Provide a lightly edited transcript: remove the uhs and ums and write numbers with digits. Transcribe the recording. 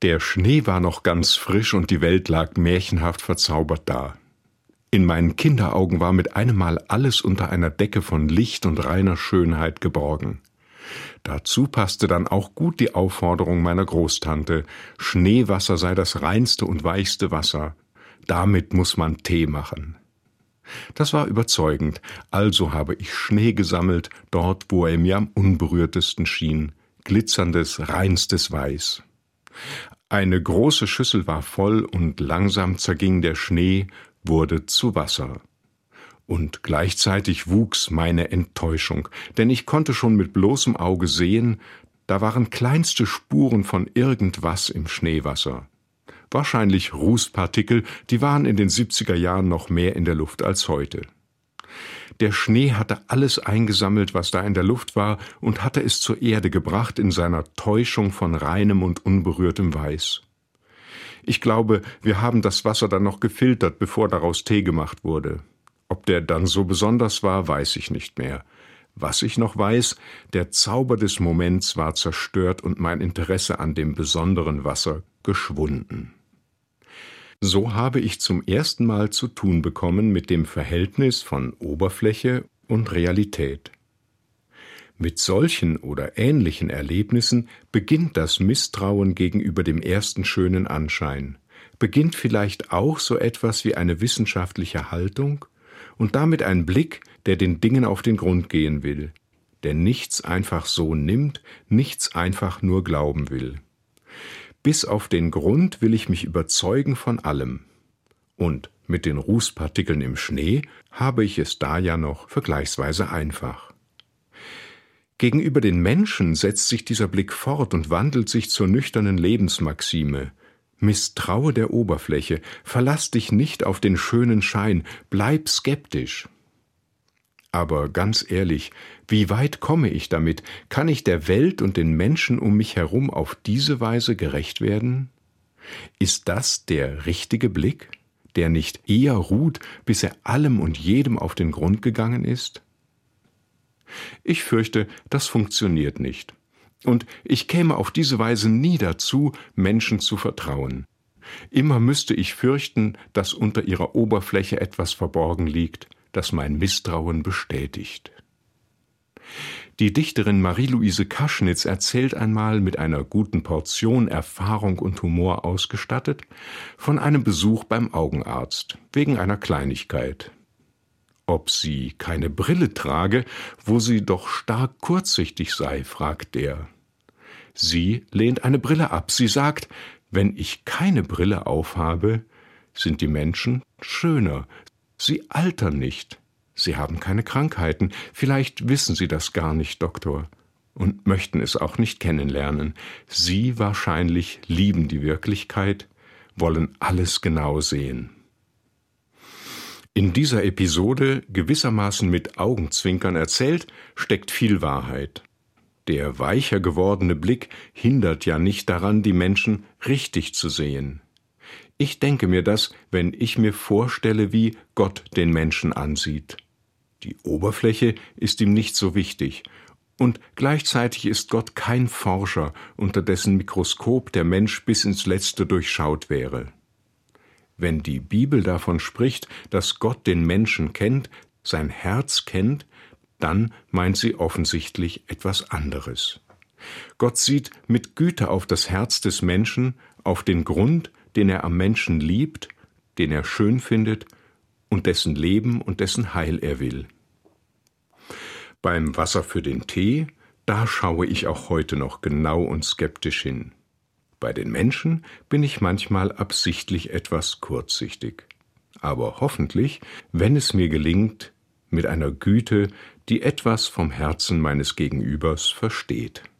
Der Schnee war noch ganz frisch und die Welt lag märchenhaft verzaubert da. In meinen Kinderaugen war mit einem Mal alles unter einer Decke von Licht und reiner Schönheit geborgen. Dazu passte dann auch gut die Aufforderung meiner Großtante, Schneewasser sei das reinste und weichste Wasser, damit muss man Tee machen. Das war überzeugend, also habe ich Schnee gesammelt, dort, wo er mir am unberührtesten schien, glitzerndes, reinstes Weiß. Eine große Schüssel war voll und langsam zerging der Schnee, wurde zu Wasser. Und gleichzeitig wuchs meine Enttäuschung, denn ich konnte schon mit bloßem Auge sehen, da waren kleinste Spuren von irgendwas im Schneewasser. Wahrscheinlich Rußpartikel, die waren in den 70er Jahren noch mehr in der Luft als heute. Der Schnee hatte alles eingesammelt, was da in der Luft war, und hatte es zur Erde gebracht in seiner Täuschung von reinem und unberührtem Weiß. Ich glaube, wir haben das Wasser dann noch gefiltert, bevor daraus Tee gemacht wurde. Ob der dann so besonders war, weiß ich nicht mehr. Was ich noch weiß, der Zauber des Moments war zerstört und mein Interesse an dem besonderen Wasser geschwunden. So habe ich zum ersten Mal zu tun bekommen mit dem Verhältnis von Oberfläche und Realität. Mit solchen oder ähnlichen Erlebnissen beginnt das Misstrauen gegenüber dem ersten schönen Anschein, beginnt vielleicht auch so etwas wie eine wissenschaftliche Haltung und damit ein Blick, der den Dingen auf den Grund gehen will, der nichts einfach so nimmt, nichts einfach nur glauben will. Bis auf den Grund will ich mich überzeugen von allem. Und mit den Rußpartikeln im Schnee habe ich es da ja noch vergleichsweise einfach. Gegenüber den Menschen setzt sich dieser Blick fort und wandelt sich zur nüchternen Lebensmaxime. Misstraue der Oberfläche, verlass dich nicht auf den schönen Schein, bleib skeptisch. Aber ganz ehrlich, wie weit komme ich damit? Kann ich der Welt und den Menschen um mich herum auf diese Weise gerecht werden? Ist das der richtige Blick, der nicht eher ruht, bis er allem und jedem auf den Grund gegangen ist? Ich fürchte, das funktioniert nicht. Und ich käme auf diese Weise nie dazu, Menschen zu vertrauen. Immer müsste ich fürchten, dass unter ihrer Oberfläche etwas verborgen liegt, das mein Misstrauen bestätigt. Die Dichterin Marie-Louise Kaschnitz erzählt einmal, mit einer guten Portion Erfahrung und Humor ausgestattet, von einem Besuch beim Augenarzt wegen einer Kleinigkeit. Ob sie keine Brille trage, wo sie doch stark kurzsichtig sei, fragt er. Sie lehnt eine Brille ab. Sie sagt, wenn ich keine Brille aufhabe, sind die Menschen schöner. Sie altern nicht. Sie haben keine Krankheiten. Vielleicht wissen Sie das gar nicht, Doktor, und möchten es auch nicht kennenlernen. Sie wahrscheinlich lieben die Wirklichkeit, wollen alles genau sehen. In dieser Episode, gewissermaßen mit Augenzwinkern erzählt, steckt viel Wahrheit. Der weicher gewordene Blick hindert ja nicht daran, die Menschen richtig zu sehen. Ich denke mir das, wenn ich mir vorstelle, wie Gott den Menschen ansieht. Die Oberfläche ist ihm nicht so wichtig, und gleichzeitig ist Gott kein Forscher, unter dessen Mikroskop der Mensch bis ins Letzte durchschaut wäre. Wenn die Bibel davon spricht, dass Gott den Menschen kennt, sein Herz kennt, dann meint sie offensichtlich etwas anderes. Gott sieht mit Güte auf das Herz des Menschen, auf den Grund, den er am Menschen liebt, den er schön findet und dessen Leben und dessen Heil er will. Beim Wasser für den Tee, da schaue ich auch heute noch genau und skeptisch hin. Bei den Menschen bin ich manchmal absichtlich etwas kurzsichtig. Aber hoffentlich, wenn es mir gelingt, mit einer Güte, die etwas vom Herzen meines Gegenübers versteht.